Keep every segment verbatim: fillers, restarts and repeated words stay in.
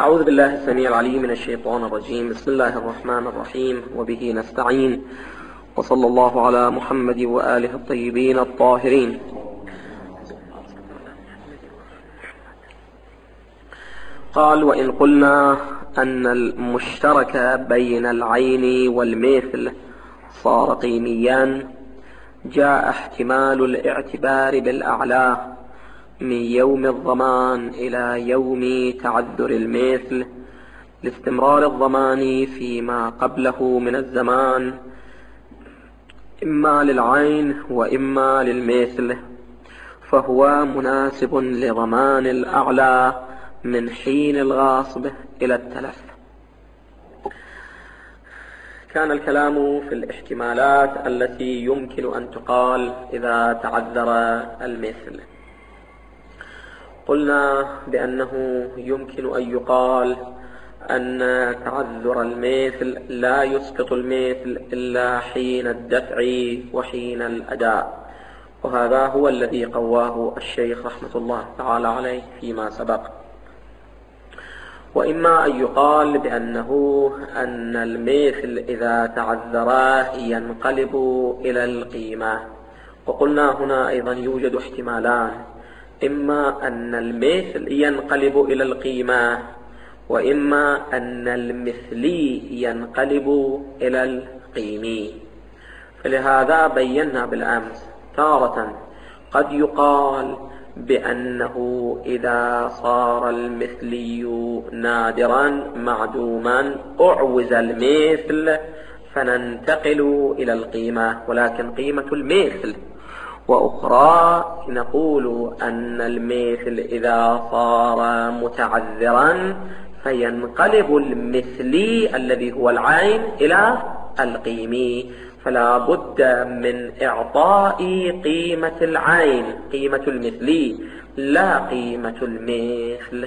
أعوذ بالله السميع العليم من الشيطان الرجيم. بسم الله الرحمن الرحيم، وبه نستعين، وصلى الله على محمد وآله الطيبين الطاهرين. قال: وإن قلنا أن المشترك بين العين والمثل صار قيميا، جاء احتمال الاعتبار بالأعلى من يوم الضمان إلى يوم تعذر المثل لاستمرار الضمان فيما قبله من الزمان، إما للعين وإما للمثل، فهو مناسب لضمان الأعلى من حين الغاصب إلى التلف. كان الكلام في الاحتمالات التي يمكن أن تقال إذا تعذر المثل. قلنا بأنه يمكن أن يقال أن تعذر المثل لا يسقط المثل إلا حين الدفع وحين الأداء، وهذا هو الذي قواه الشيخ رحمة الله تعالى عليه فيما سبق. وإما أن يقال بأنه أن المثل إذا تعذر ينقلب إلى القيمة. وقلنا هنا أيضا يوجد احتمالان: إما أن المثل ينقلب إلى القيمة، وإما أن المثلي ينقلب إلى القيمي. فلهذا بينا بالأمس تارة قد يقال بأنه إذا صار المثلي نادرا معدوما أعوز المثل فننتقل إلى القيمة، ولكن قيمة المثل. وأخرى نقول أن المثل إذا صار متعذرا فينقلب المثلي الذي هو العين إلى القيمي، فلا بد من إعطاء قيمة العين قيمة المثلي لا قيمة المثل.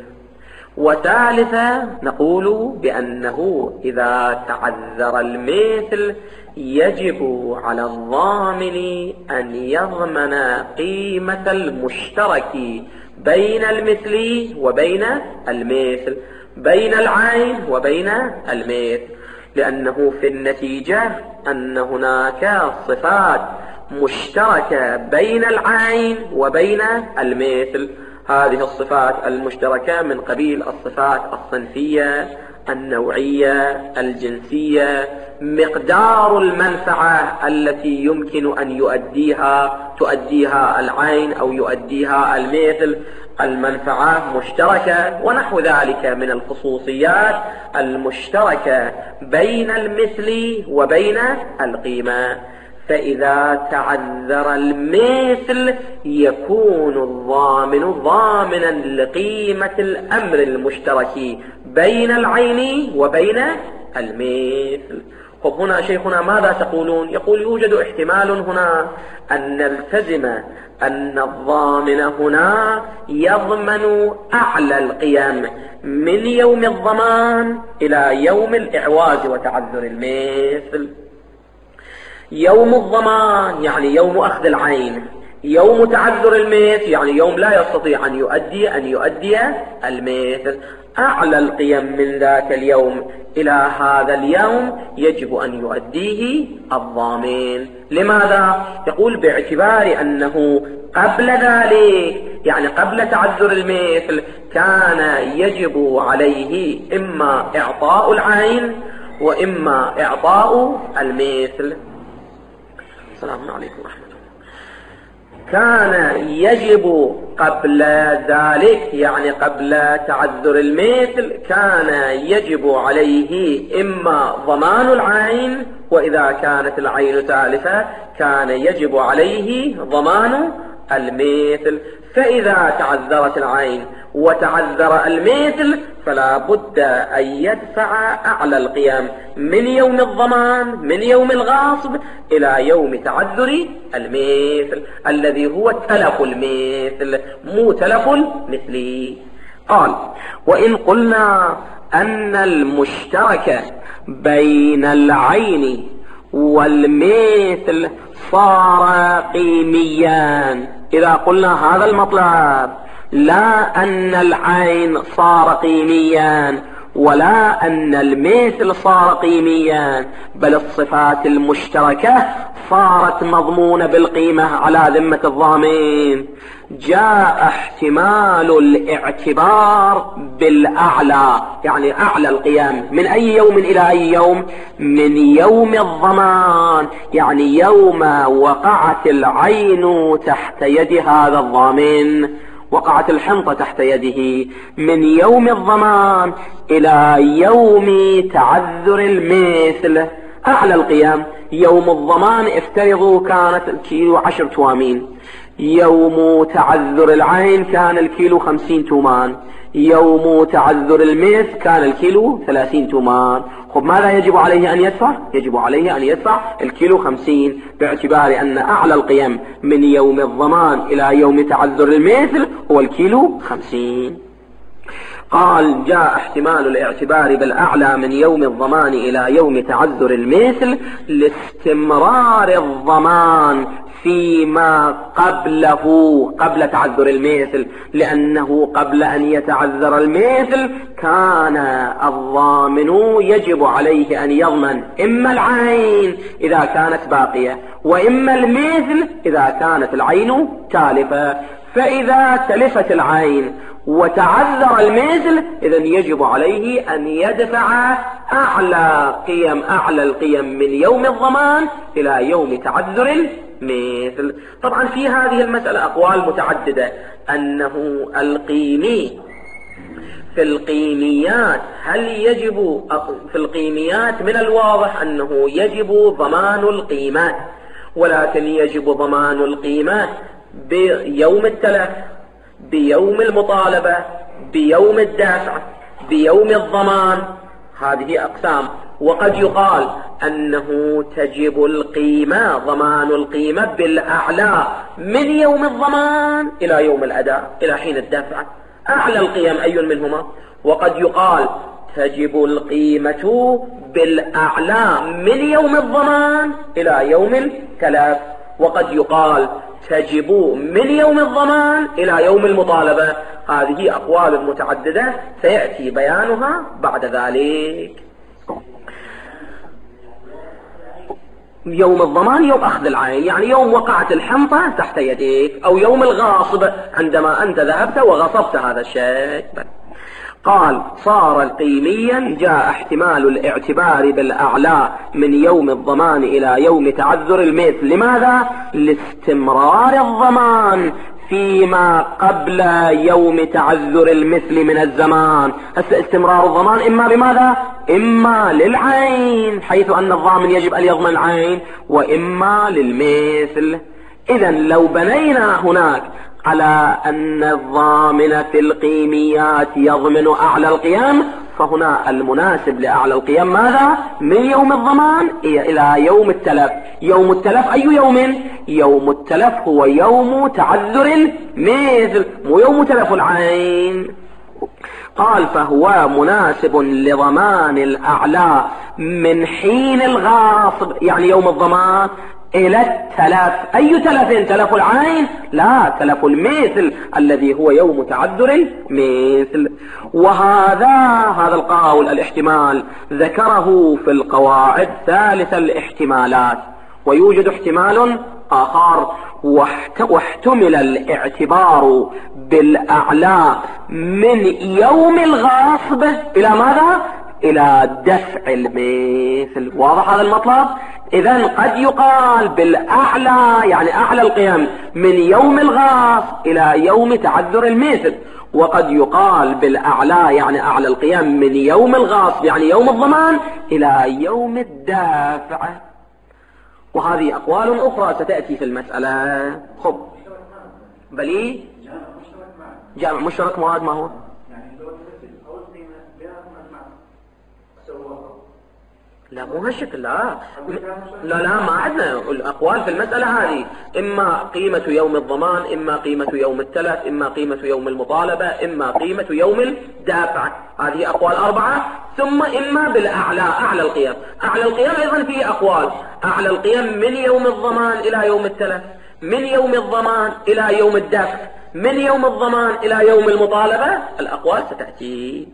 وثالثا نقول بأنه إذا تعذر المثل يجب على الضامن أن يضمن قيمة المشترك بين المثلي وبين المثل، بين العين وبين المثل، لأنه في النتيجة أن هناك صفات مشتركة بين العين وبين المثل. هذه الصفات المشتركة من قبيل الصفات الصنفية، النوعية، الجنسية، مقدار المنفعة التي يمكن أن يؤديها تؤديها العين أو يؤديها المثل، المنفعة مشتركة، ونحو ذلك من الخصوصيات المشتركة بين المثل وبين القيمة. فإذا تعذر المثل يكون الضامن ضامنا لقيمة الأمر المشترك بين العين وبين المثل. طب هنا شيخنا ماذا تقولون؟ يقول يوجد احتمال هنا أن نلتزم أن الضامن هنا يضمن أعلى القيم من يوم الضمان إلى يوم الإعواز وتعذر المثل. يوم الضمان يعني يوم أخذ العين، يوم تعذر المثل يعني يوم لا يستطيع أن يؤدي أن يؤدي المثل. أعلى القيم من ذاك اليوم إلى هذا اليوم يجب أن يؤديه الضامن. لماذا؟ يقول باعتبار أنه قبل ذلك يعني قبل تعذر المثل كان يجب عليه إما إعطاء العين وإما إعطاء المثل. السلام عليكم ورحمة الله. كان يجب قبل ذلك يعني قبل تعذر المثل كان يجب عليه إما ضمان العين، وإذا كانت العين تالفة كان يجب عليه ضمان المثل. فإذا تعذرت العين وتعذر المثل فلا بد أن يدفع أعلى القيم من يوم الضمان من يوم الغاصب إلى يوم تعذر المثل الذي هو تلف المثل مو تلف المثلي. قال: وإن قلنا أن المشترك بين العين والمثل صار قيميان. إذا قلنا هذا المطلب لا أن العين صار قيميا ولا أن المثل صار قيميا، بل الصفات المشتركة صارت مضمونة بالقيمة على ذمة الضامن. جاء احتمال الاعتبار بالأعلى، يعني أعلى القيم. من أي يوم إلى أي يوم؟ من يوم الضمان، يعني يوم وقعت العين تحت يد هذا الضامن، وقعت الحنطة تحت يده، من يوم الضمان إلى يوم تعذر المثل. أعلى القيم يوم الضمان افترضوا كانت الكيلو عشر توامين، يوم تعذر العين كان الكيلو خمسين تومان، يوم تعذر المثل كان الكيلو ثلاثين تومان. خب ماذا يجب عليه أن يدفع؟ يجب عليه أن يدفع الكيلو خمسين، باعتبار أن أعلى القيم من يوم الضمان إلى يوم تعذر المثل هو الكيلو خمسين. قال جاء احتمال الاعتبار بالأعلى من يوم الضمان إلى يوم تعذر المثل لاستمرار الضمان فيما قبله قبل تعذر المثل، لأنه قبل أن يتعذر المثل كان الضامن يجب عليه أن يضمن إما العين إذا كانت باقية، وإما المثل إذا كانت العين تالفة. فإذا تلفت العين وتعذر المثل إذن يجب عليه أن يدفع أعلى قيم أعلى القيم من يوم الضمان إلى يوم تعذر المثل. طبعا في هذه المسألة أقوال متعددة، أنه القيمي في القيميات هل يجب في القيميات من الواضح أنه يجب ضمان القيمات، ولكن يجب ضمان القيمات بيوم التلف، بيوم المطالبة، بيوم الدفع، بيوم الضمان. هذه أقسام. وقد يقال أنه تجب القيمة ضمان القيمة بالأعلى من يوم الضمان إلى يوم الأداء إلى حين الدفع. أعلى القيم أي منهما؟ وقد يقال تجب القيمة بالأعلى من يوم الضمان إلى يوم التلف، وقد يقال تجب من يوم الضمان إلى يوم المطالبة. هذه أقوال متعددة سيأتي بيانها بعد ذلك. يوم الضمان يوم أخذ العين، يعني يوم وقعت الحنطة تحت يديك، أو يوم الغاصب عندما أنت ذهبت وغصبت هذا الشيء. قال صار قيميا جاء احتمال الاعتبار بالأعلى من يوم الضمان إلى يوم تعذر المثل. لماذا؟ لاستمرار الضمان فيما قبل يوم تعذر المثل من الزمان. استمرار الضمان إما بماذا؟ إما للعين حيث أن الضامن يجب أن يضمن العين، وإما للمثل. إذن لو بنينا هناك على أن الضامن في القيميات يضمن أعلى القيم، فهنا المناسب لأعلى القيم ماذا؟ من يوم الضمان إلى يوم التلف. يوم التلف أي يوم؟ يوم التلف هو يوم تعذر المثل، مو يوم تلف العين. قال فهو مناسب لضمان الأعلى من حين الغاصب، يعني يوم الضمان، إلى التلف. أي تلف؟ تلف العين؟ لا، تلف المثل الذي هو يوم تعذر المثل. وهذا هذا القول الاحتمال ذكره في القواعد ثالث الاحتمالات. ويوجد احتمال آخر، واحتمل الاعتبار بالأعلى من يوم الغاصب إلى ماذا؟ إلى دفع المثل. واضح هذا المطلب؟ إذن قد يقال بالأعلى يعني أعلى القيم من يوم الغاص إلى يوم تعذر المثل، وقد يقال بالأعلى يعني أعلى القيم من يوم الغاص يعني يوم الضمان إلى يوم الدافع. وهذه أقوال أخرى ستأتي في المسألة. خب بلي جامع مشترك مواد ما هو؟ لا مو هالشكل، لا لا لا ما عندنا الأقوال في المسألة هذه، إما قيمة يوم الضمان، إما قيمة يوم التلف، إما قيمة يوم المطالبة، إما قيمة يوم الدافع. هذه أقوال أربعة. ثم إما بالأعلى أعلى القيم. أعلى القيم أيضا فيه أقوال. أعلى القيم من يوم الضمان إلى يوم التلف، من يوم الضمان إلى يوم الدفع، من يوم الضمان إلى يوم المطالبة؟ الأقوال ستأتي.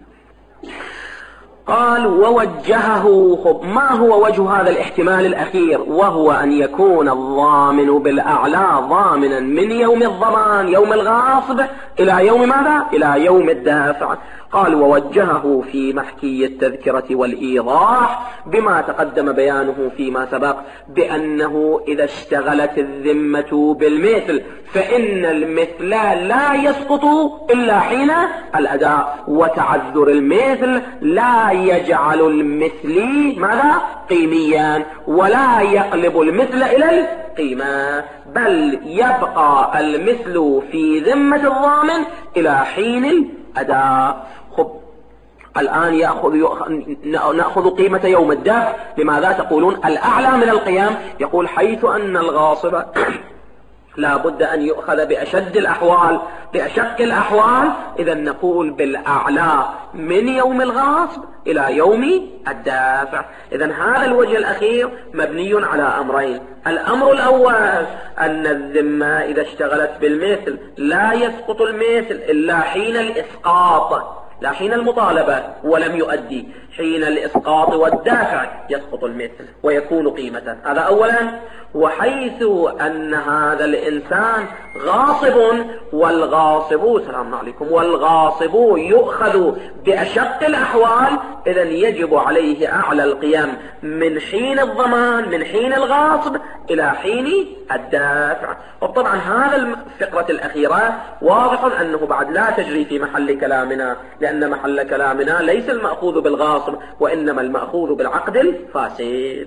قال ووجهه. ما هو وجه هذا الاحتمال الأخير؟ وهو أن يكون الضامن بالأعلى ضامنا من يوم الضمان يوم الغاصب إلى يوم ماذا؟ إلى يوم الدافع. قال ووجهه في محكي التذكرة والإيضاح بما تقدم بيانه فيما سبق بأنه إذا اشتغلت الذمة بالمثل فإن المثل لا يسقط إلا حين الأداء، وتعذر المثل لا يجعل المثل ماذا؟ قيميا، ولا يقلب المثل إلى القيمة، بل يبقى المثل في ذمة الضامن إلى حين الأداء. خب الآن يأخذ نأخذ قيمة يوم الدفع. لماذا تقولون الأعلى من القيام؟ يقول حيث أن الغاصب لا بد أن يؤخذ بأشد الأحوال بأشق الأحوال، إذا نقول بالأعلى من يوم الغاصب إلى يوم الدافع. إذا هذا الوجه الأخير مبني على أمرين. الأمر الأول أن الذمة إذا اشتغلت بالمثل لا يسقط المثل إلا حين الإسقاط، لا حين المطالبة ولم يؤدي، حين الإسقاط والدافع يسقط المثل ويكون قيمة. هذا أولا. وحيث أن هذا الإنسان غاصب، والغاصب سلام عليكم والغاصب يؤخذ بأشق الأحوال، إذن يجب عليه أعلى القيم من حين الضمان من حين الغاصب إلى حين الدافع. وطبعا هذا الفقرة الأخيرة واضح أنه بعد لا تجري في محل كلامنا، لأن محل كلامنا ليس المأخوذ بالغاصب وإنما المأخوذ بالعقد الفاسد.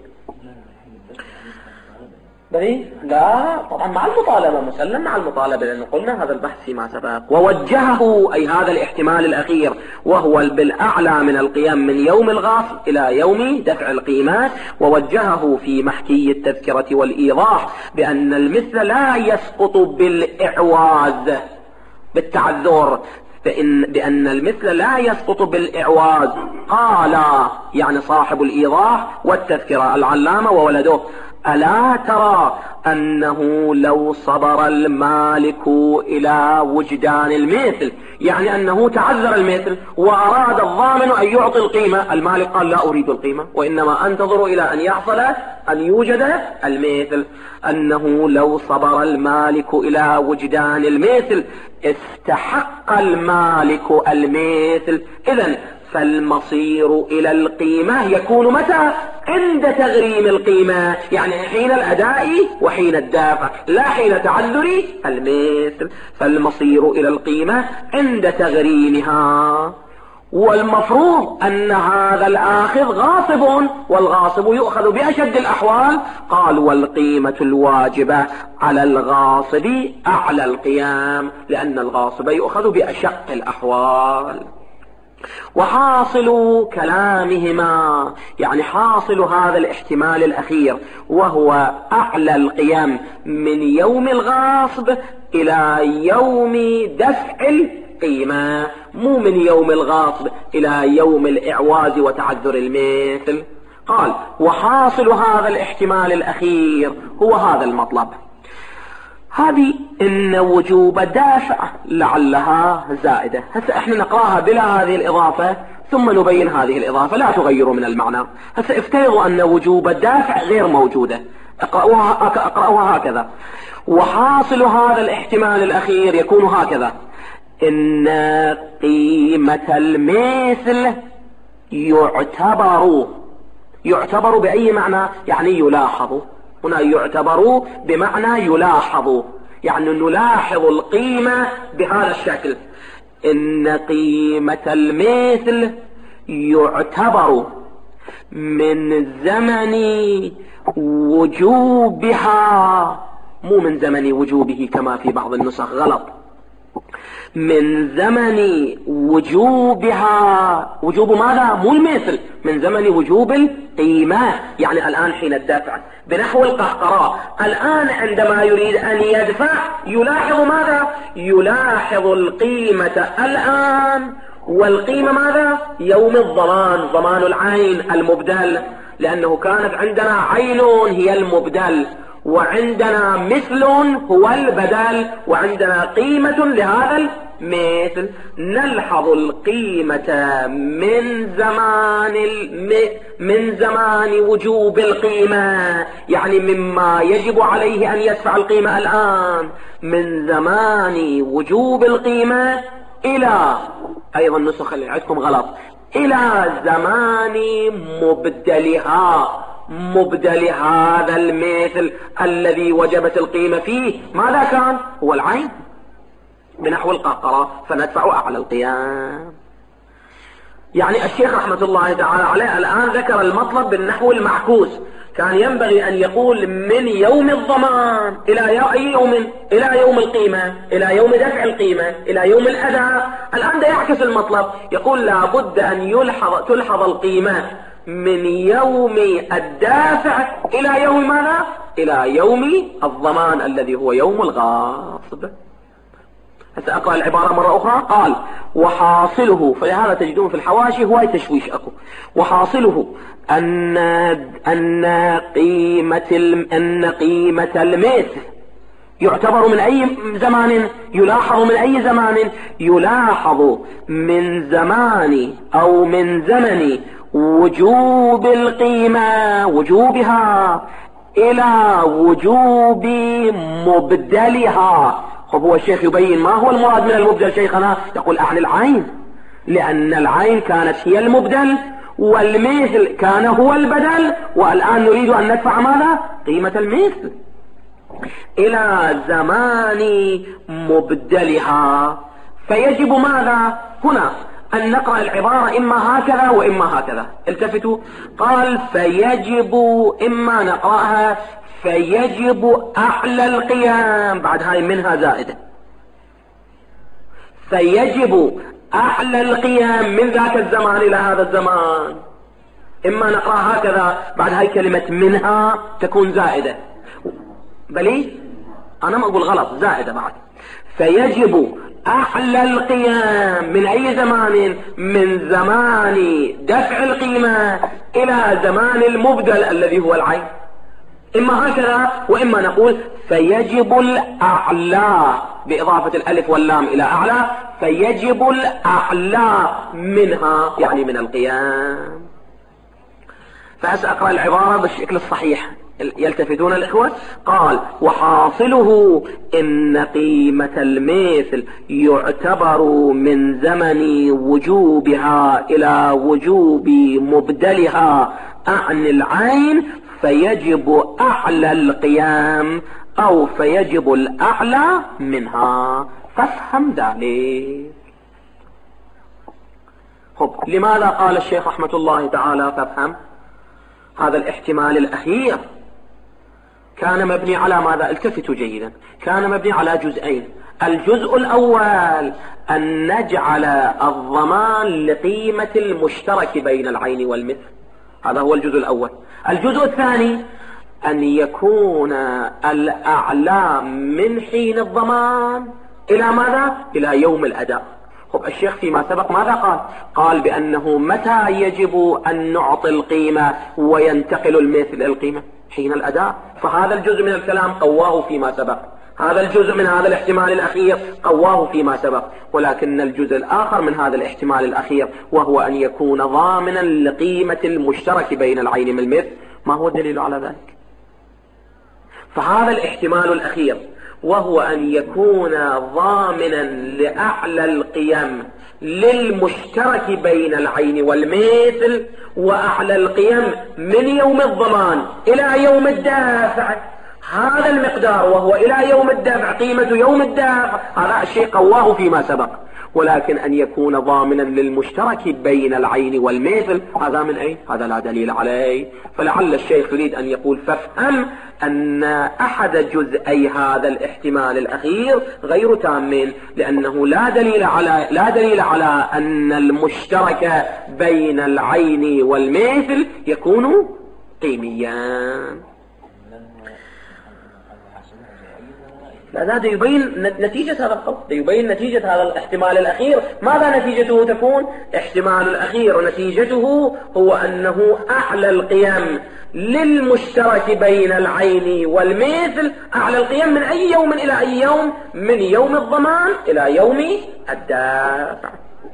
لا طبعا مع المطالبة، مسلم مع المطالبة، لأن قلنا هذا البحث فيما سبق. ووجهه أي هذا الاحتمال الأخير وهو بالأعلى من القيم من يوم الغاصب إلى يوم دفع القيمات، ووجهه في محكي التذكرة والإيضاح بأن المثل لا يسقط بالإعواز بالتعذر، بأن, بأن المثل لا يسقط بالإعواز. قال يعني صاحب الإيضاح والتذكرة العلامة وولده: ألا ترى أنه لو صبر المالك إلى وجدان المثل، يعني أنه تعذر المثل وأراد الضامن أن يعطي القيمة، المالك قال لا أريد القيمة وإنما أنتظر إلى أن يحصل أن يوجد المثل، أنه لو صبر المالك إلى وجدان المثل استحق المالك المثل. إذن فالمصير إلى القيمة يكون متى؟ عند تغريم القيمة، يعني حين الأداء وحين الدافع، لا حين تعذر المثل. فالمصير إلى القيمة عند تغريمها. والمفروض أن هذا الآخذ غاصب، والغاصب يؤخذ بأشد الأحوال. قال والقيمة الواجبة على الغاصب أعلى القيام، لأن الغاصب يؤخذ بأشق الأحوال. وحاصل كلامهما يعني حاصل هذا الاحتمال الأخير وهو أعلى القيم من يوم الغاصب إلى يوم دفع القيمة، مو من يوم الغاصب إلى يوم الإعواز وتعذر المثل. قال وحاصل هذا الاحتمال الأخير هو هذا المطلب. هذه إن وجوب دافع لعلها زائدة. هسه احنا نقراها بلا هذه الإضافة ثم نبين هذه الإضافة، لا تغير من المعنى. هسه افترضوا أن وجوب الدافع غير موجودة، اقرأوها, اقرأوها هكذا. وحاصل هذا الاحتمال الأخير يكون هكذا: إن قيمة المثل يعتبر يعتبر بأي معنى؟ يعني يلاحظ. هنا يعتبر بمعنى يلاحظ، يعني نلاحظ القيمة بهذا الشكل. إن قيمة المثل يعتبر من زمن وجوبها، مو من زمن وجوبه كما في بعض النسخ، غلط، من زمن وجوبها. وجوب ماذا؟ مو المثل، من زمن وجوب القيمة، يعني الآن حين الدفع بنحو القهقراء. الآن عندما يريد أن يدفع يلاحظ ماذا؟ يلاحظ القيمة الآن، والقيمة ماذا؟ يوم الضمان، ضمان العين المبدل، لأنه كانت عندنا عين هي المبدل، وعندنا مثل هو البدل، وعندنا قيمة لهذا المثل. نلحظ القيمة من زمان الم... من زمان وجوب القيمة، يعني مما يجب عليه أن يدفع القيمة الآن، من زمان وجوب القيمة إلى، أيضا النسخ اللي عندكم غلط، إلى زمان مبدلها، مبدل هذا المثل الذي وجبت القيمة فيه ماذا كان؟ هو العين بنحو القهقرة، فندفع أعلى القيام. يعني الشيخ رحمة الله تعالى عليه الآن ذكر المطلب بالنحو المعكوس، كان ينبغي أن يقول من يوم الضمان إلى أي يوم؟ إلى يوم القيمة، إلى يوم دفع القيمة، إلى يوم الأداء. الآن ده يعكس المطلب، يقول لا بد أن يلحظ تلحظ القيمة من يوم الدافع إلى يوم ماذا؟ إلى يوم الضمان الذي هو يوم الغاصب. هسه أقرأ العبارة مرة أخرى. قال وحاصله، فلهذا تجدون في الحواشي هواي تشويش أكو، وحاصله أن أن قيمة أن قيمة المثل يعتبر من أي زمان؟ يلاحظ من أي زمان؟ يلاحظ من زمان أو من زمن وجوب القيمة، وجوبها، إلى وجوب مبدلها. هو الشيخ يبين ما هو المراد من المبدل شيخنا، يقول أعني العين، لأن العين كانت هي المبدل والمثل كان هو البدل، والآن نريد أن ندفع ماذا؟ قيمة المثل إلى زمان مبدلها. فيجب ماذا هنا؟ أن نقرأ العبارة إما هكذا وإما هكذا. التفتوا، قال فيجب، إما نقرأها فيجب أعلى القيام، بعد هاي منها زائدة، فيجب أعلى القيام من ذاك الزمان إلى هذا الزمان. إما نقرأ هكذا، بعد هاي كلمة منها تكون زائدة، بلي أنا ما أقول غلط، زائدة بعد. فيجب أعلى القيام من أي زمان؟ من زمان دفع القيمة إلى زمان المبدل الذي هو العين. إما هكذا وإما نقول فيجب الأعلى بإضافة الألف واللام إلى أعلى، فيجب الأعلى منها يعني من القيام. فأسأقرأ العبارة بالشكل الصحيح، يلتفتون الإخوة. قال وحاصله إن قيمة المثل يعتبر من زمن وجوبها إلى وجوب مبدلها عن العين، فيجب أعلى القيام أو فيجب الأعلى منها. فافهم ذلك. خب، لماذا قال الشيخ رحمة الله تعالى فافهم؟ هذا الاحتمال الأخير كان مبني على ماذا؟ التفتوا جيدا، كان مبني على جزئين. الجزء الأول أن نجعل الضمان لقيمة المشترك بين العين والمثل، هذا هو الجزء الأول. الجزء الثاني أن يكون الأعلى من حين الضمان إلى ماذا؟ إلى يوم الأداء. خب، الشيخ فيما سبق ماذا قال؟ قال بأنه متى يجب أن نعطي القيمة وينتقل المثل إلى القيمة؟ حين الأداء. فهذا الجزء من الكلام قواه فيما سبق، هذا الجزء من هذا الاحتمال الأخير قواه فيما سبق، ولكن الجزء الآخر من هذا الاحتمال الأخير وهو أن يكون ضامنا لقيمة المشترك بين العين والمثل، ما هو الدليل على ذلك؟ فهذا الاحتمال الأخير وهو أن يكون ضامنا لأعلى القيم للمشترك بين العين والمثل، وأعلى القيم من يوم الضمان إلى يوم الدافع، هذا المقدار وهو إلى يوم الدفع قيمة يوم الدفع، هذا الشيء قواه فيما سبق. ولكن أن يكون ضامنا للمشترك بين العين والمثل، هذا من أين؟ هذا لا دليل عليه. فلعل الشيخ يريد أن يقول فافهم أن أحد جزئي هذا الاحتمال الأخير غير تام، لأنه لا دليل على لا دليل على أن المشترك بين العين والمثل يكون قيميا. لا، هذا يبين نتيجة هذا القول، يبين نتيجة هذا الاحتمال الأخير. ماذا نتيجته تكون؟ احتمال الأخير نتيجته هو أنه أعلى القيم للمشترك بين العين والمثل، أعلى القيم من أي يوم إلى أي يوم؟ من يوم الضمان إلى يوم الدافع.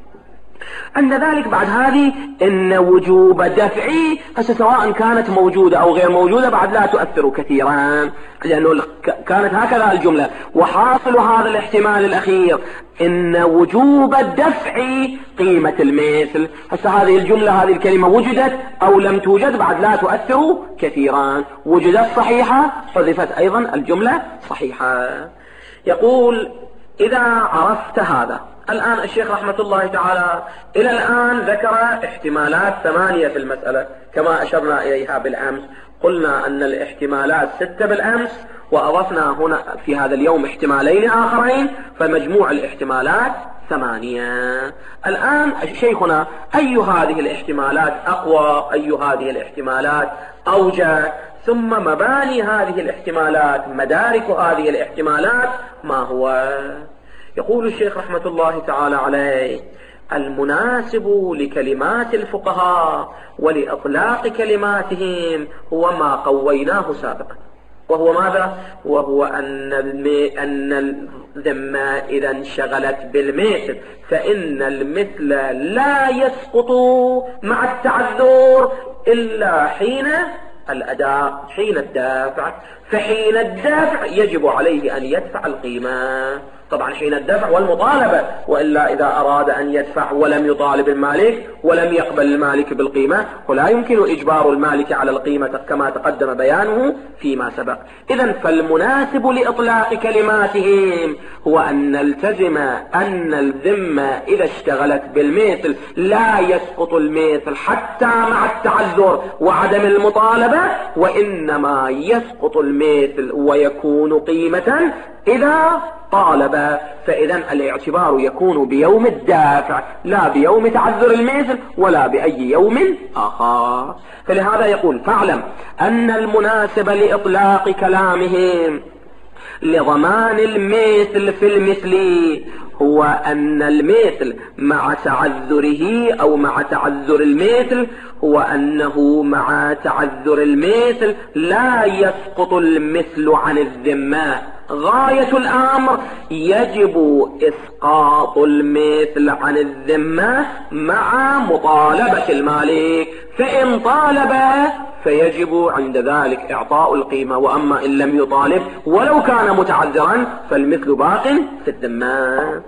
عند ذلك بعد هذه إن وجوب دفعي هسه سواء كانت موجودة أو غير موجودة بعد لا تؤثر كثيرا، لأنه كانت هكذا الجملة. وحاصل هذا الاحتمال الأخير إن وجوب الدفع قيمة المثل. هسه هذه الجملة، هذه الكلمة وجدت أو لم توجد بعد لا تؤثر كثيرا. وجدت صحيحة حذفت أيضا الجملة صحيحة. يقول إذا عرفت هذا. الآن الشيخ رحمة الله تعالى إلى الآن ذكر احتمالات ثمانية في المسألة كما أشرنا إليها بالأمس. قلنا أن الاحتمالات ستة بالأمس، وأضفنا هنا في هذا اليوم احتمالين آخرين، فمجموع الاحتمالات ثمانية. الآن شيخنا أي هذه الاحتمالات أقوى، أي هذه الاحتمالات أوجه، ثم مباني هذه الاحتمالات، مدارك هذه الاحتمالات ما هو؟ يقول الشيخ رحمة الله تعالى عليه: المناسب لكلمات الفقهاء ولإطلاق كلماتهم هو ما قويناه سابقا، وهو ماذا؟ وهو أن أن الذمة إذا انشغلت بالمثل فإن المثل لا يسقط مع التعذر إلا حين الأداء، حين الدافع. فحين الدافع يجب عليه أن يدفع القيمة، طبعا حين الدفع والمطالبة، وإلا إذا أراد أن يدفع ولم يطالب المالك ولم يقبل المالك بالقيمة ولا يمكن إجبار المالك على القيمة كما تقدم بيانه فيما سبق. إذن فالمناسب لإطلاق كلماتهم هو أن نلتزم أن الذمة إذا اشتغلت بالمثل لا يسقط المثل حتى مع التعذر وعدم المطالبة، وإنما يسقط المثل ويكون قيمة إذا طالب. فإذا الاعتبار يكون بيوم الدافع لا بيوم تعذر المثل ولا بأي يوم آخر. فلهذا يقول: فاعلم أن المناسب لإطلاق كلامهم لضمان المثل في المثل هو أن المثل مع تعذره أو مع تعذر المثل هو أنه مع تعذر المثل لا يسقط المثل عن الذمة. غاية الأمر يجب إسقاط المثل عن الذمة مع مطالبة المالك، فإن طالب فيجب عند ذلك إعطاء القيمة، وأما إن لم يطالب ولو كان متعذرا فالمثل باق في الذمة.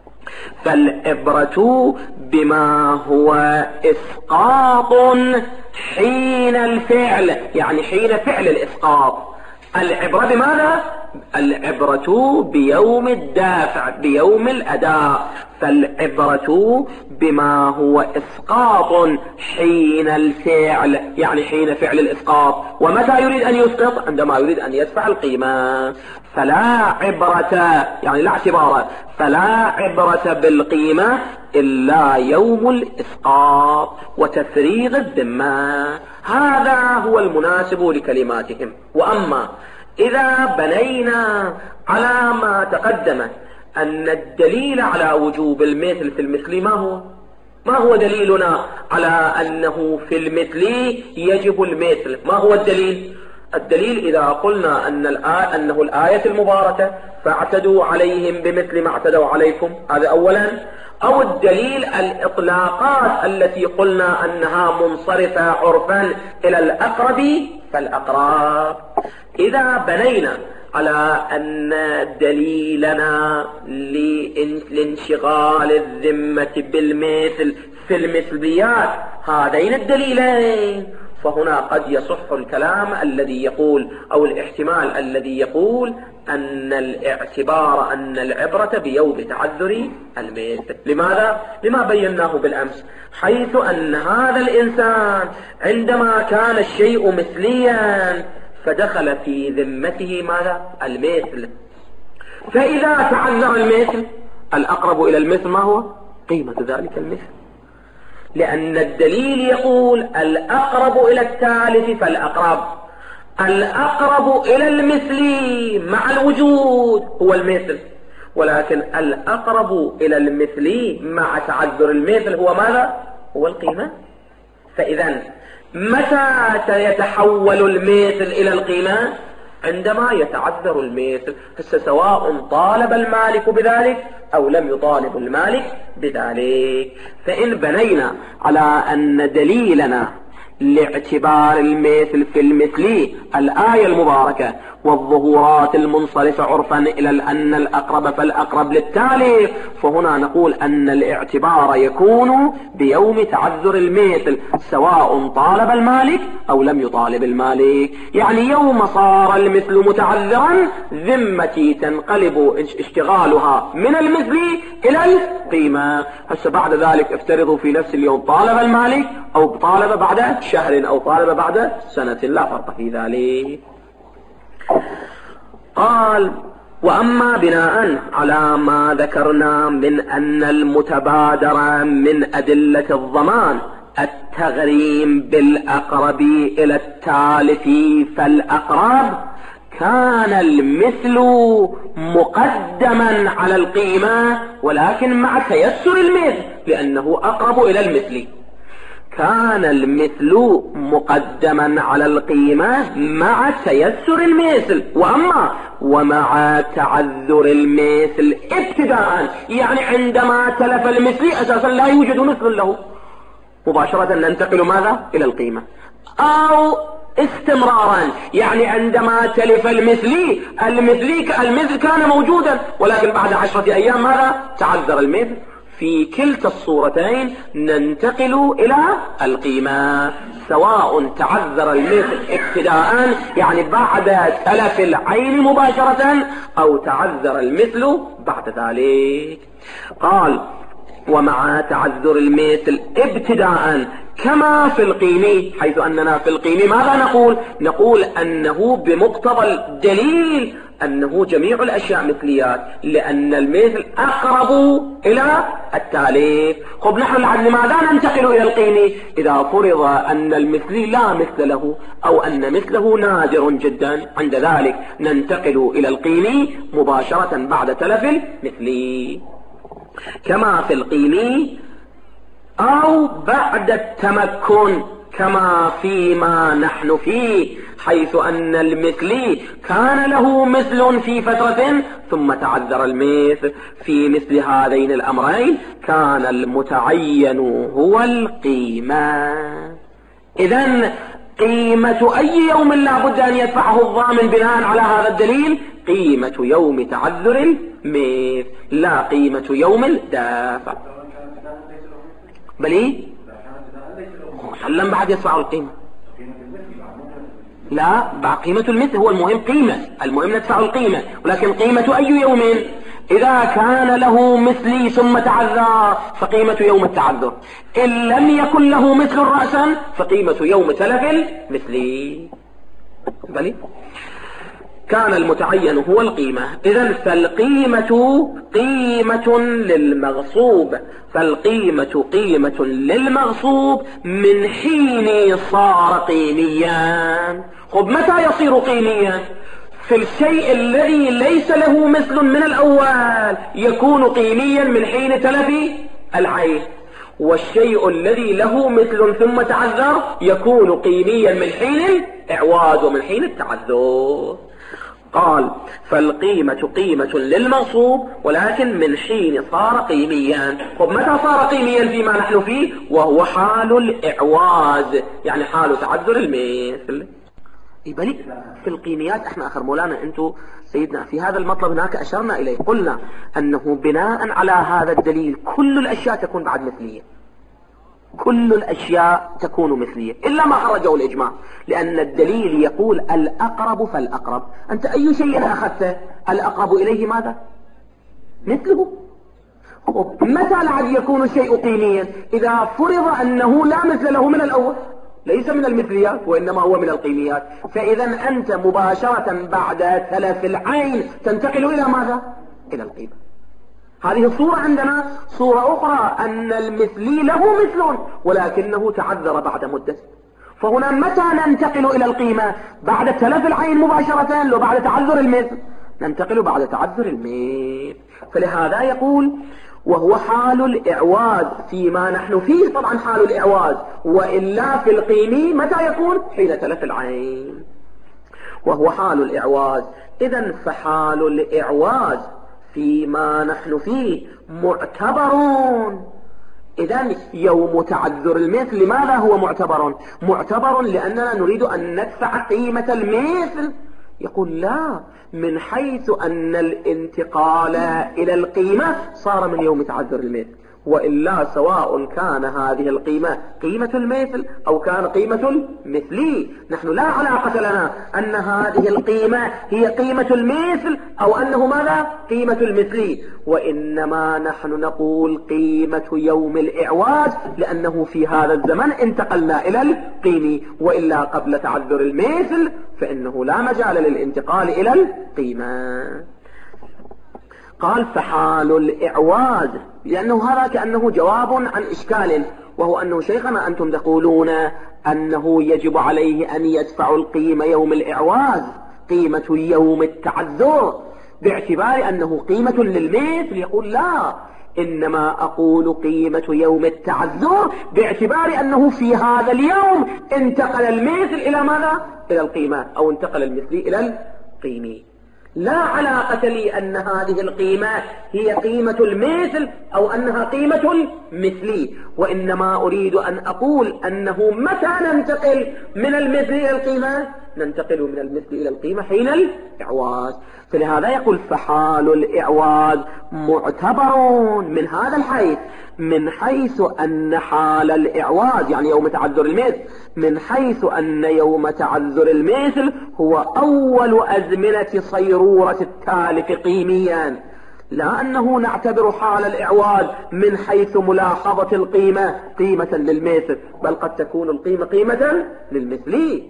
فالعبرة بما هو إسقاط حين الفعل، يعني حين فعل الإسقاط. العبرة بماذا؟ العبرة بيوم الدافع، بيوم الأداء. فالعبرة بما هو إسقاط حين الفعل، يعني حين فعل الإسقاط. ومتى يريد أن يسقط؟ عندما يريد أن يدفع القيمة. فلا عبرة، يعني لا اعتبار، فلا عبرة بالقيمة إلا يوم الإسقاط وتفريغ الذمة. هذا هو المناسب لكلماتهم. وأما إذا بنينا على ما تقدم أن الدليل على وجوب المثل في المثل ما هو؟ ما هو دليلنا على أنه في المثل يجب المثل؟ ما هو الدليل؟ الدليل إذا قلنا أن الآية أنه الآية المباركة فاعتدوا عليهم بمثل ما اعتدوا عليكم، هذا أولا. أو الدليل الإطلاقات التي قلنا أنها منصرفة عرفا إلى الأقرب فالأقرب. إذا بنينا على أن دليلنا لانشغال الذمة بالمثل في المثليات هذين الدليلين، فهنا قد يصح الكلام الذي يقول أو الاحتمال الذي يقول أن الاعتبار أن العبرة بيوم تعذر المثل. لماذا؟ لما بيناه بالأمس، حيث أن هذا الإنسان عندما كان الشيء مثليا فدخل في ذمته ماذا؟ المثل. فإذا تعذر المثل الأقرب إلى المثل ما هو؟ قيمة ذلك المثل، لأن الدليل يقول الأقرب إلى الثالث فالأقرب. الأقرب إلى المثل مع الوجود هو المثل، ولكن الأقرب إلى المثل مع تعذر المثل هو ماذا؟ هو القيمة. فإذا متى سيتحول المثل إلى القيمة؟ عندما يتعذر المثل. سواء طالب المالك بذلك أو لم يطالب المالك بذلك. فإن بنينا على أن دليلنا لاعتبار المثل في المثل الآية المباركة والظهورات المنصرفة عرفا إلى أن الأقرب فالأقرب للتالف، فهنا نقول أن الاعتبار يكون بيوم تعذر المثل سواء طالب المالك أو لم يطالب المالك. يعني يوم صار المثل متعذرا ذمتي تنقلب اشتغالها من المثل إلى القيمة. هسه بعد ذلك افترضوا في نفس اليوم طالب المالك أو طالب بعد شهر أو طالب بعد سنة، لا فرق في ذلك. قال: وأما بناء على ما ذكرنا من أن المتبادر من أدلة الضمان التغريم بالأقرب إلى التالف فالأقرب، كان المثل مقدما على القيمة ولكن مع تيسر المثل لأنه أقرب إلى المثل. كان المثل مقدما على القيمة مع تيسر المثل. وأما ومع تعذر المثل ابتداء، يعني عندما تلف المثل أساسا لا يوجد مثل له، مباشرة ننتقل ماذا؟ إلى القيمة. أو استمرارا، يعني عندما تلف المثل المثل المثل كان موجودا ولكن بعد عشرة أيام ماذا؟ تعذر المثل. في كلتا الصورتين ننتقل إلى القيمة، سواء تعذر المثل ابتداء يعني بعد تلف العين مباشرة أو تعذر المثل بعد ذلك. قال: ومع تعذر المثل ابتداء كما في القيم، حيث أننا في القيم ماذا نقول؟ نقول أنه بمقتضى الدليل أنه جميع الأشياء مثليات لأن المثل أقرب إلى التالف. خب نحن لماذا ننتقل إلى القيم؟ إذا فرض أن المثل لا مثل له أو أن مثله نادر جدا، عند ذلك ننتقل إلى القيم مباشرة بعد تلف المثل كما في القيم، أو بعد التمكن كما فيما نحن فيه، حيث أن المثل كان له مثل في فترة ثم تعذر المثل. في مثل هذين الأمرين كان المتعين هو القيمة. إذن قيمة أي يوم لا بد أن يدفعه الضامن بناء على هذا الدليل؟ قيمة يوم تعذر المثل، لا قيمة يوم الدافع. بلي سلم بعد يدفع القيمة، لا بعد قيمة المثل هو المهم قيمة، المهم ندفع القيمة، ولكن قيمة أي يوم؟ إذا كان له مثلي ثم تعذر فقيمة يوم التعذر، إن لم يكن له مثل رأسا فقيمة يوم تلف المثلي. بلي كان المتعين هو القيمة. إذن فالقيمة قيمة للمغصوب، فالقيمة قيمة للمغصوب من حين صار قيميا. خب متى يصير قيميا؟ في الشيء الذي ليس له مثل من الأول يكون قيميا من حين تلف العين، والشيء الذي له مثل ثم تعذر يكون قيميا من حين الإعواد ومن حين التعذر. قال: فالقيمة قيمة للمغصوب ولكن من حين صار قيميا. طب متى صار قيميا فيما نحن فيه؟ وهو حال الإعواز، يعني حال تعذر المثل. يبقى في القيميات احنا اخر مولانا انتو سيدنا في هذا المطلب هناك اشرنا اليه، قلنا انه بناء على هذا الدليل كل الاشياء تكون بعد مثلية، كل الأشياء تكون مثلية إلا ما خرجه الإجماع، لأن الدليل يقول الأقرب فالأقرب. أنت أي شيء أخذته الأقرب إليه ماذا؟ مثله. متى لعد يكون الشيء قيميا؟ إذا فرض أنه لا مثل له من الأول، ليس من المثليات وإنما هو من القيميات. فإذا أنت مباشرة بعد تلف العين تنتقل إلى ماذا؟ إلى القيمة. هذه الصورة. عندنا صورة أخرى أن المثلي له مثل ولكنه تعذر بعد مدة، فهنا متى ننتقل إلى القيمة؟ بعد تلف العين مباشرة لو بعد تعذر المثل؟ ننتقل بعد تعذر المثل. فلهذا يقول وهو حال الإعواز فيما نحن فيه. طبعا حال الإعواز وإلا في القيمي متى يكون؟ حين تلف العين. وهو حال الإعواز. إذن فحال الإعواز فيما نحن فيه معتبرون. إذن يوم تعذر المثل لماذا هو معتبر؟ معتبر لأننا نريد أن ندفع قيمة المثل. يقول لا، من حيث أن الانتقال إلى القيمة صار من يوم تعذر المثل، وإلا سواء كان هذه القيمة قيمة المثل أو كان قيمة المثلي، نحن لا علاقة لنا أن هذه القيمة هي قيمة المثل أو أنه ماذا؟ قيمة المثلي، وإنما نحن نقول قيمة يوم الإعواز لأنه في هذا الزمن انتقلنا إلى القيمي، وإلا قبل تعذر المثل فإنه لا مجال للانتقال إلى القيمة. قال فحال الإعواز، لأنه هذا كأنه جواب عن إشكال، وهو أنه شيخنا أنتم تقولون أنه يجب عليه أن يدفع القيمة يوم الإعواز قيمة يوم التعذر باعتبار أنه قيمة للمثل. يقول لا، إنما أقول قيمة يوم التعذر باعتبار أنه في هذا اليوم انتقل المثل إلى ماذا؟ إلى القيمة، أو انتقل المثلي إلى القيمي. لا علاقة لي أن هذه القيمة هي قيمة المثل أو أنها قيمة المثلي، وإنما أريد أن أقول أنه متى ننتقل من المثل إلى القيمة؟ ننتقل من المثل إلى القيمة حين الإعواز. فلهذا يقول فحال الإعواز معتبر من هذا الحيث، من حيث أن حال الإعواز يعني يوم تعذر المثل، من حيث أن يوم تعذر المثل هو أول أزمنة صيرورة التالف قيميا، لا أنه نعتبر حال الإعواز من حيث ملاحظة القيمة قيمة للمثل، بل قد تكون القيمة قيمة للمثلي،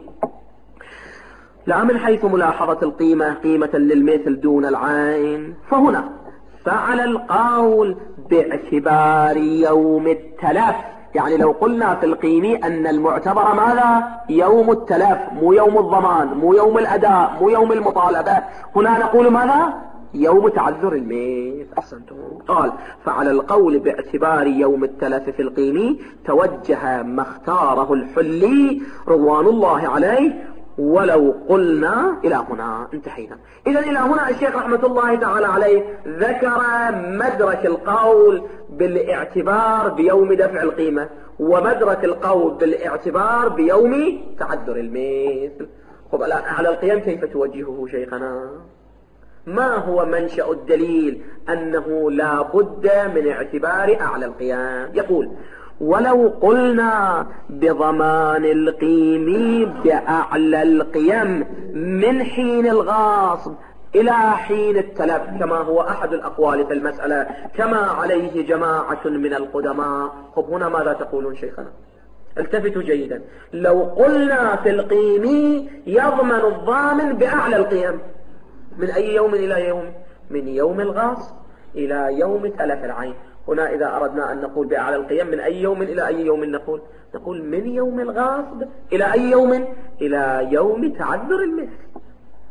لا من حيث ملاحظة القيمة قيمة للمثل دون العين. فهنا فعلى القول باعتبار يوم التلف، يعني لو قلنا في القيمي أن المعتبر ماذا؟ يوم التلف، مو يوم الضمان، مو يوم الأداء، مو يوم المطالبة، هنا نقول ماذا؟ يوم تعذر المثل. أحسنتم. قال فعلى القول باعتبار يوم التلف في القيمي توجه ما اختاره الحلي رضوان الله عليه، ولو قلنا إلى هنا انتهينا. إذن إلى هنا الشيخ رحمة الله تعالى عليه ذكر مدرك القول بالاعتبار بيوم دفع القيمة، ومدرك القول بالاعتبار بيوم تعذر المثل. طب الآن أعلى القيم كيف توجهه شيخنا؟ ما هو منشأ الدليل أنه لا بد من اعتبار أعلى القيم؟ يقول ولو قلنا بضمان القيم بأعلى القيم من حين الغاصب إلى حين التلف، كما هو أحد الأقوال في المسألة، كما عليه جماعة من القدماء. طب هنا ماذا تقولون شيخنا؟ التفتوا جيدا. لو قلنا في القيم يضمن الضامن بأعلى القيم، من أي يوم إلى يوم؟ من يوم الغاصب إلى يوم تلف العين. هنا إذا أردنا أن نقول بأعلى القيم من أي يوم إلى أي يوم نقول؟ نقول من يوم الغاصب إلى أي يوم؟ إلى يوم تعذر المثل.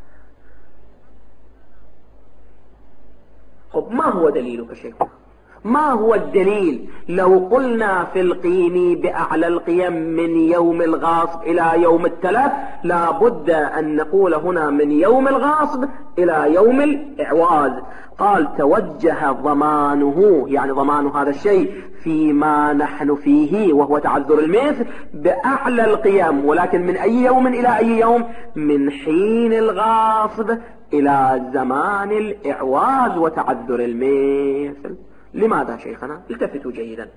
طب ما هو دليلك شيخنا؟ ما هو الدليل لو قلنا في القيم بأعلى القيم من يوم الغاصب إلى يوم التلف؟ لا بد أن نقول هنا من يوم الغاصب إلى يوم الإعواز. قال توجه ضمانه، يعني ضمان هذا الشيء فيما نحن فيه وهو تعذر المثل بأعلى القيم، ولكن من أي يوم إلى أي يوم؟ من حين الغاصب إلى زمان الإعواز وتعذر المثل. لماذا شيخنا؟ التفتوا جيدا،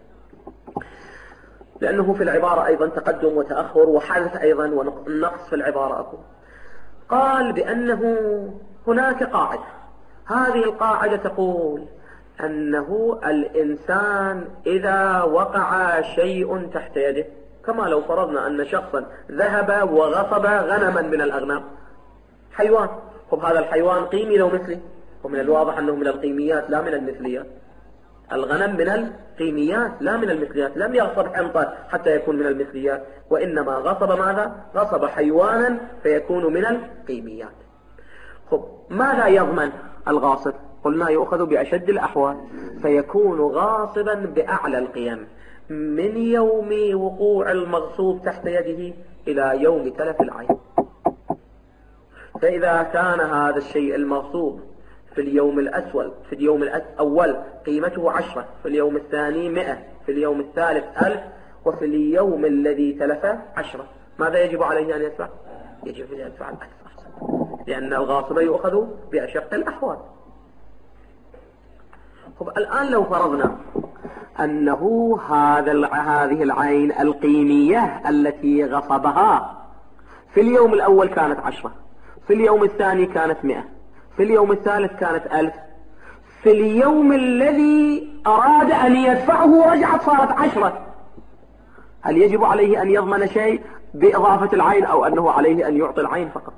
لأنه في العبارة أيضا تقدم وتأخر وحدث أيضا ونقص في العبارة. أقول قال بأنه هناك قاعدة، هذه القاعدة تقول أنه الإنسان إذا وقع شيء تحت يده، كما لو فرضنا أن شخصا ذهب وغصب غنما من الأغنام، حيوان، طب هذا الحيوان قيمي لو مثلي، ومن الواضح أنه من القيميات لا من المثليات. الغنم من القيميات لا من المثليات. لم يغصب حنطة حتى يكون من المثليات، وإنما غصب ماذا؟ غصب حيوانا فيكون من القيميات. خب ماذا يضمن الغاصب؟ قلنا يؤخذ بأشد الأحوال، فيكون غاصبا بأعلى القيم من يوم وقوع المغصوب تحت يده إلى يوم تلف العين. فإذا كان هذا الشيء المغصوب في اليوم الأسود في اليوم الأول قيمته عشرة، في اليوم الثاني مئة، في اليوم الثالث ألف، وفي اليوم الذي تلف عشرة، ماذا يجب عليه أن يدفع؟ يجب أن يدفع الألف، لأن الغاصب يؤخذ بأشق الأحوال. طب الآن لو فرضنا أنه هذا هذه العين القيمية التي غصبها في اليوم الأول كانت عشرة، في اليوم الثاني كانت مئة، في اليوم الثالث كانت ألف، في اليوم الذي أراد أن يدفعه رجعت صارت عشرة، هل يجب عليه أن يضمن شيء بإضافة العين أو أنه عليه أن يعطي العين فقط؟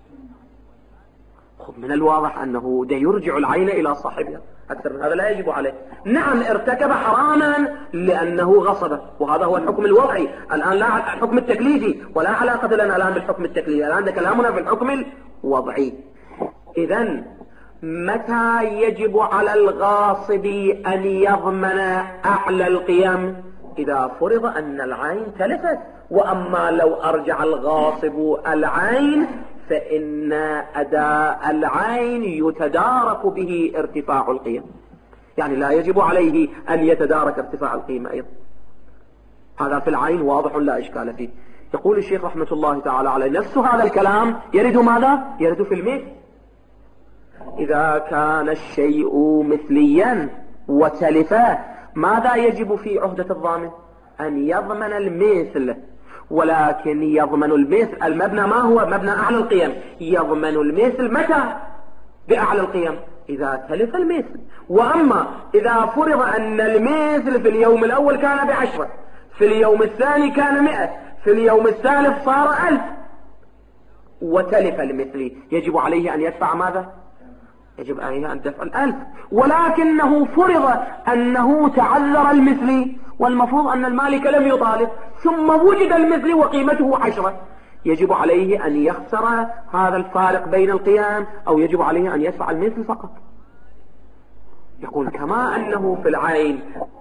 من الواضح أنه ده يرجع العين إلى صاحبها، أكثر من هذا لا يجب عليه. نعم ارتكب حراما لأنه غصبه، وهذا هو الحكم الوضعي الآن، لا الحكم التكليفي، ولا علاقة لنا الآن بالحكم التكليفي، الآن ده كلامنا في الحكم الوضعي. إذن متى يجب على الغاصب أن يضمن أعلى القيم؟ إذا فرض أن العين تلفت. وأما لو أرجع الغاصب العين فإن أداء العين يتدارك به ارتفاع القيم، يعني لا يجب عليه أن يتدارك ارتفاع القيمة أيضا. هذا في العين واضح لا إشكال فيه. يقول الشيخ رحمة الله تعالى عليه نفس هذا الكلام يرد ماذا؟ يرد في المثل. إذا كان الشيء مثليا وتلفا ماذا يجب في عهدة الضامن؟ أن يضمن المثل، ولكن يضمن المثل المبنى ما هو؟ مبنى أعلى القيم. يضمن المثل متى؟ بأعلى القيم إذا تلف المثل. وأما إذا فرض أن المثل في اليوم الأول كان بعشرة، في اليوم الثاني كان مئة، في اليوم الثالث صار ألف وتلف المثل، يجب عليه أن يدفع ماذا؟ يجب عليه أن يدفع الألف، ولكنه فرض أنه تعذر المثل، والمفروض أن المالك لم يطالب، ثم وجد المثل وقيمته عشرة، يجب عليه أن يخسر هذا الفارق بين القيام أو يجب عليه أن يدفع المثل فقط. يقول كما أنه في العين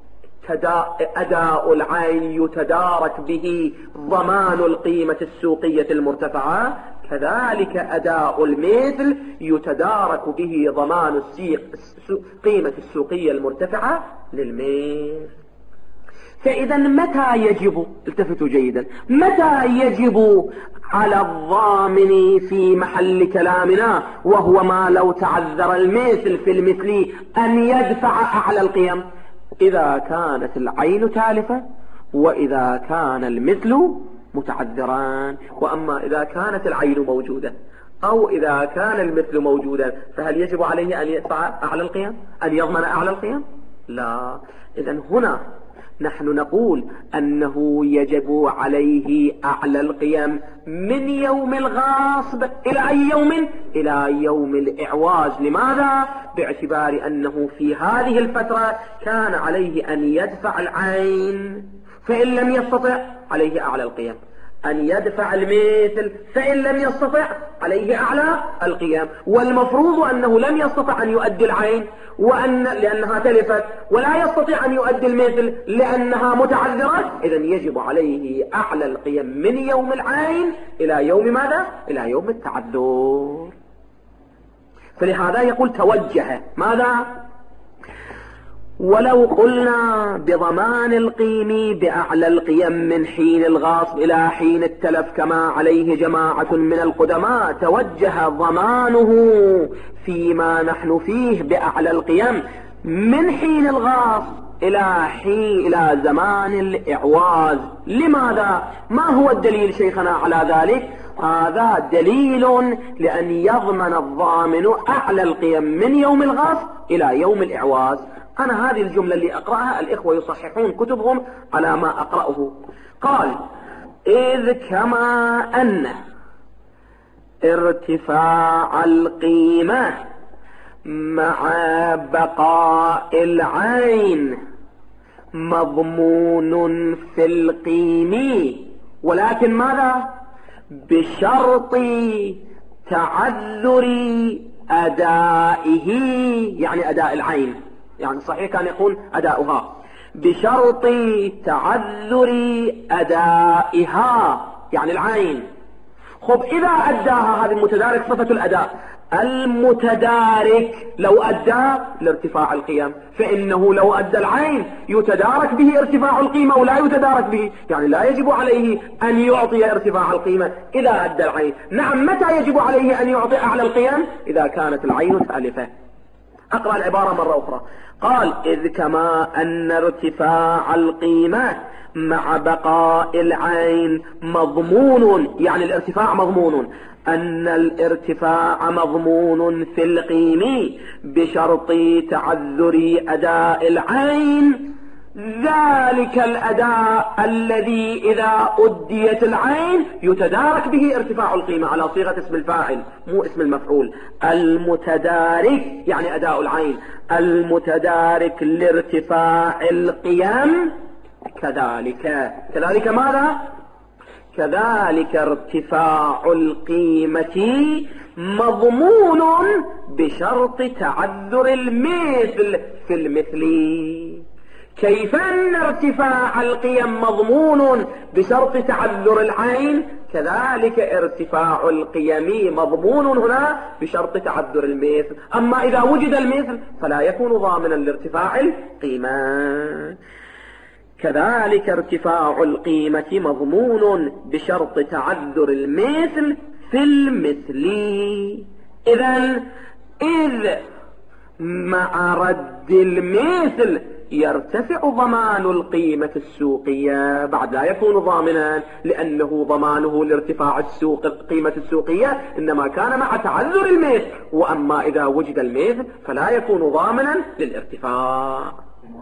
أداء العين يتدارك به ضمان القيمة السوقية المرتفعة، كذلك أداء المثل يتدارك به ضمان القيمة السوقية المرتفعة للمثل. فإذا متى يجب، التفتوا جيدا، متى يجب على الضامن في محل كلامنا وهو ما لو تعذر المثل في المثل أن يدفع أعلى القيم؟ إذا كانت العين تالفة وإذا كان المثل متعذران. وأما إذا كانت العين موجودة أو إذا كان المثل موجودا فهل يجب عليه أن يدفع أعلى القيم؟ أن يضمن أعلى القيم؟ لا. إذن هنا نحن نقول أنه يجب عليه أعلى القيم من يوم الغاصب إلى أي يوم؟ إلى يوم الإعواز. لماذا؟ باعتبار أنه في هذه الفترة كان عليه أن يدفع العين، فإن لم يستطع عليه أعلى القيم، أن يدفع المثل فإن لم يستطع عليه أعلى القيم. والمفروض أنه لم يستطع أن يؤدي العين وأن لأنها تلفت، ولا يستطيع أن يؤدي المثل لأنها متعذرة، إذن يجب عليه أعلى القيم من يوم العين إلى يوم ماذا؟ إلى يوم التعذر. فلهذا يقول توجه ماذا؟ ولو قلنا بضمان القيم بأعلى القيم من حين الغاصب إلى حين التلف كما عليه جماعة من القدماء، توجه ضمانه فيما نحن فيه بأعلى القيم من حين الغاصب إلى حين إلى زمان الإعواز. لماذا؟ ما هو الدليل شيخنا على ذلك؟ هذا دليل لأن يضمن الضامن أعلى القيم من يوم الغاصب إلى يوم الإعواز. أنا هذه الجملة اللي أقرأها الإخوة يصححون كتبهم على ما أقرأه. قال إذ كما أن ارتفاع القيمة مع بقاء العين مضمون في القيم، ولكن ماذا؟ بشرط تعذر أدائه، يعني أداء العين، يعني صحيح كان يكون أداؤها بشرط تعذر أدائها يعني العين. خب إذا أداها، هذه المتدارك صفة الأداء، المتدارك لو أدى لارتفاع القيم، فإنه لو أدى العين يتدارك به ارتفاع القيمة ولا يتدارك به، يعني لا يجب عليه أن يعطي ارتفاع القيمة إذا أدى العين. نعم، متى يجب عليه أن يعطي أعلى القيم؟ إذا كانت العين تالفة. أقرأ العبارة مرة أخرى. قال: إذ كما أن ارتفاع القيمة مع بقاء العين مضمون، يعني الارتفاع مضمون، أن الارتفاع مضمون في القيم بشرط تعذر أداء العين، ذلك الأداء الذي إذا أديت العين يتدارك به ارتفاع القيمة، على صيغة اسم الفاعل مو اسم المفعول. المتدارك يعني أداء العين، المتدارك لارتفاع القيم كذلك. كذلك ماذا؟ كذلك ارتفاع القيمة مضمون بشرط تعذر المثل في المثل. كيف أن ارتفاع القيم مضمون بشرط تعذر العين، كذلك ارتفاع القيم مضمون هنا بشرط تعذر المثل. أما إذا وجد المثل فلا يكون ضامنا لارتفاع القيمة. كذلك ارتفاع القيمة مضمون بشرط تعذر المثل في المثل. إذن إذ مع رد المثل يرتفع ضمان القيمة السوقية، بعد لا يكون ضامنا لأنه ضمانه لارتفاع السوق القيمة السوقية إنما كان مع تعذر المثل، وأما إذا وجد المثل فلا يكون ضامنا للارتفاع.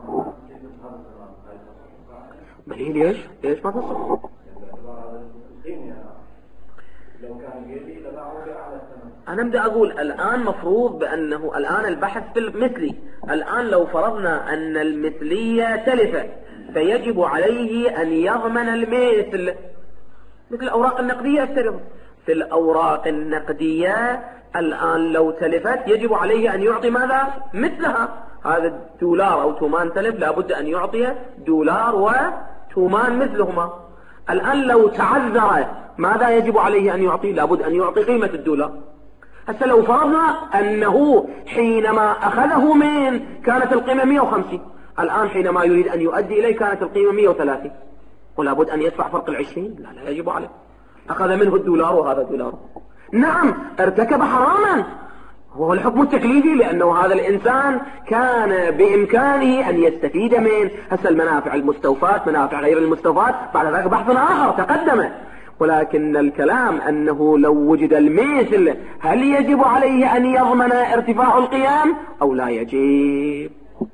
مليل ليش؟ ليش ما تصل؟ أنا بدي أقول الآن مفروض بأنه الآن البحث في المثلي. الآن لو فرضنا أن المثلية تلفت فيجب عليه أن يضمن المثل، مثل الأوراق النقدية افترض. في الأوراق النقدية الآن لو تلفت يجب عليه أن يعطي ماذا؟ مثلها. هذا الدولار أو تومان تلف لابد أن يعطي دولار وتومان مثلهما. الآن لو تعذر ماذا يجب عليه أن يعطي؟ لابد أن يعطي قيمة الدولار. هسه لو فرضنا أنه حينما أخذه من كانت القيمة مئة وخمسين، الآن حينما يريد أن يؤدي إليه كانت القيمة مئة وثلاثين، ولابد أن يدفع فرق العشرين. لا لا يجب عليه، أخذ منه الدولار وهذا دولار. نعم ارتكب حراما، هو الحكم التكليفي، لأنه هذا الإنسان كان بإمكانه أن يستفيد من هسه المنافع المستوفاة، منافع غير المستوفاة بعد ذلك بحث آخر تقدم. ولكن الكلام أنه لو وجد المثل هل يجب عليه أن يضمن ارتفاع القيام أو لا يجب؟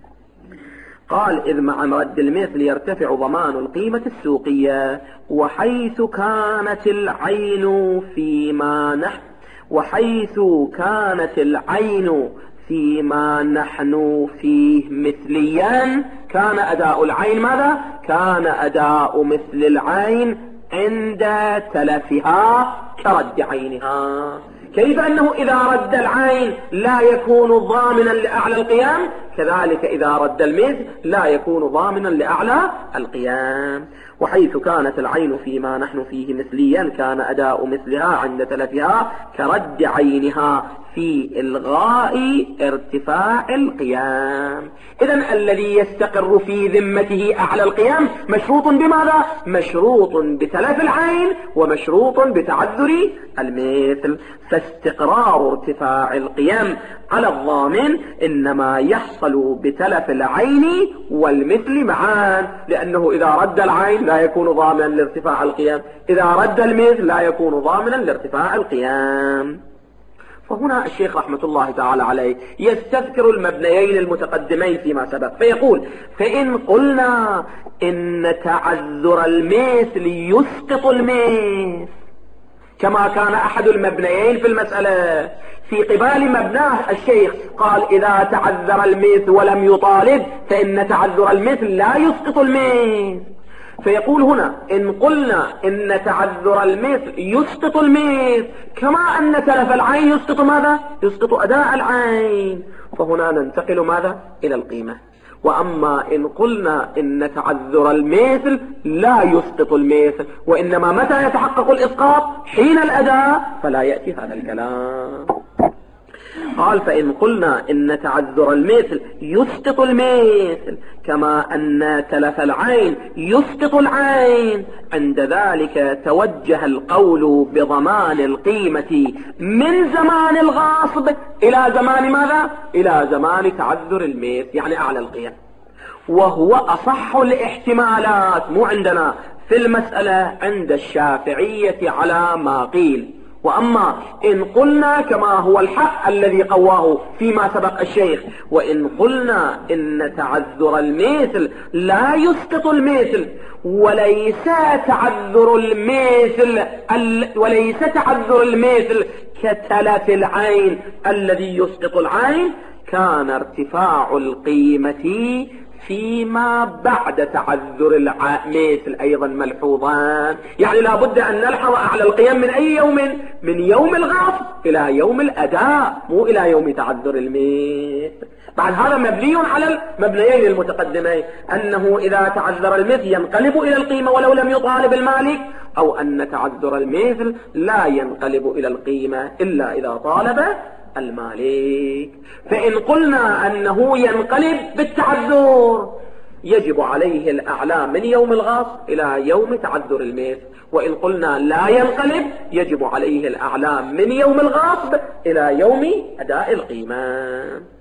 قال: إذ مع رد المثل يرتفع ضمان القيمة السوقية، وحيث كانت العين فيما نحن وحيث كانت العين فيما نحن فيه مثليا، كان أداء العين ماذا؟ كان أداء مثل العين عند تلفها كرد عينها. كيف أنه إذا رد العين لا يكون ضامنا لأعلى القيام، كذلك إذا رد المثل لا يكون ضامنا لأعلى القيام. وحيث كانت العين فيما نحن فيه مثليا كان أداء مثلها عند تلفها كرد عينها في إلغاء ارتفاع القيام. إذن الذي يستقر في ذمته أعلى القيام مشروط بماذا؟ مشروط بتلف العين ومشروط بتعذر المثل. فاستقرار ارتفاع القيام على الضامن إنما يحصل بتلف العين والمثل معا، لأنه إذا رد العين لا يكون ضامنا لارتفاع القيام، إذا رد المثل لا يكون ضامنا لارتفاع القيام. فهنا الشيخ رحمة الله تعالى عليه يستذكر المبنيين المتقدمين فيما سبق، فيقول: فإن قلنا إن تعذر المثل يسقط المثل، كما كان أحد المبنيين في المسألة. في قبال مبناه الشيخ قال إذا تعذر المثل ولم يطالب فإن تعذر المثل لا يسقط المثل. فيقول هنا إن قلنا إن تعذر المثل يسقط المثل كما أن تلف العين يسقط ماذا؟ يسقط أداء العين، فهنا ننتقل ماذا؟ إلى القيمة. وأما إن قلنا إن تعذر المثل لا يسقط المثل وإنما متى يتحقق الإسقاط؟ حين الأداء، فلا يأتي هذا الكلام. قال فإن قلنا إن تعذر المثل يسقط المثل كما أن تلف العين يسقط العين، عند ذلك توجه القول بضمان القيمة من زمان الغاصب إلى زمان ماذا؟ إلى زمان تعذر المثل، يعني أعلى القيم، وهو أصح الاحتمالات، مو عندنا في المسألة، عند الشافعية على ما قيل. وأما إن قلنا كما هو الحق الذي قواه فيما سبق الشيخ، وإن قلنا إن تعذر المثل لا يسقط المثل وليس تعذر المثل وليس تعذر المثل كتلف العين الذي يسقط العين، كان ارتفاع القيمة فيما بعد تعذر المثل أيضا ملحوظان. يعني لا بد أن نلحظ أعلى القيم من أي يوم؟ من يوم الغاصب إلى يوم الأداء، مو إلى يوم تعذر المثل. بعد هذا مبني على المبنيين المتقدمين، أنه إذا تعذر المثل ينقلب إلى القيمة ولو لم يطالب المالك، أو أن تعذر المثل لا ينقلب إلى القيمة إلا إذا طالب المالك. فإن قلنا أنه ينقلب بالتعذر يجب عليه الأعلى من يوم الغاصب إلى يوم تعذر المثل، وإن قلنا لا ينقلب يجب عليه الأعلى من يوم الغاصب إلى يوم أداء القيمة.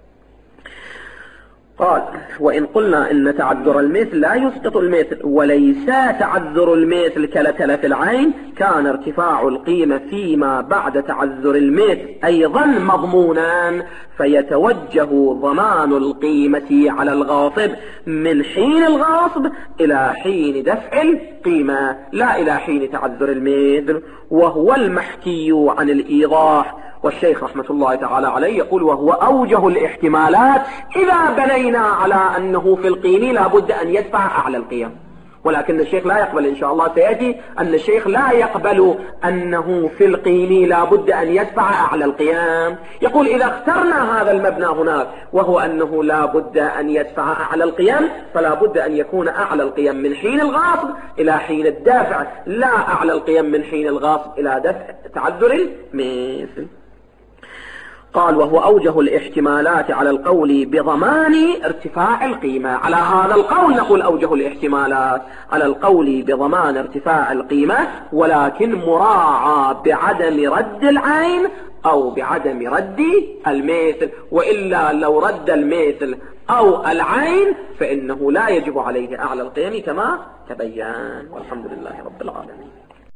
قال وإن قلنا إن تعذر المثل لا يسقط المثل وليس تعذر المثل كتلف العين، كان ارتفاع القيمة فيما بعد تعذر المثل أيضا مضمونا، فيتوجه ضمان القيمة على الغاصب من حين الغاصب إلى حين دفع القيمة، لا إلى حين تعذر المثل، وهو المحكي عن الإيضاح. والشيخ رحمة الله تعالى عليه يقول وهو أوجه الاحتمالات إذا بنينا على أنه في القيم لا بد أن يدفع أعلى القيم. ولكن الشيخ لا يقبل، إن شاء الله سيأتي أن الشيخ لا يقبل أنه في القيم لا بد أن يدفع أعلى القيام. يقول إذا اخترنا هذا المبنى هناك وهو أنه لا بد أن يدفع أعلى القيم، فلا بد أن يكون أعلى القيم من حين الغاصب إلى حين الدافع، لا أعلى القيم من حين الغاصب إلى دفع تعذر المثل. قال وهو أوجه الاحتمالات على القول بضمان ارتفاع القيمة. على هذا القول نقول أوجه الاحتمالات على القول بضمان ارتفاع القيمة، ولكن مراعى بعدم رد العين أو بعدم رد المثل، وإلا لو رد المثل أو العين فإنه لا يجب عليه أعلى القيم كما تبين. والحمد لله رب العالمين.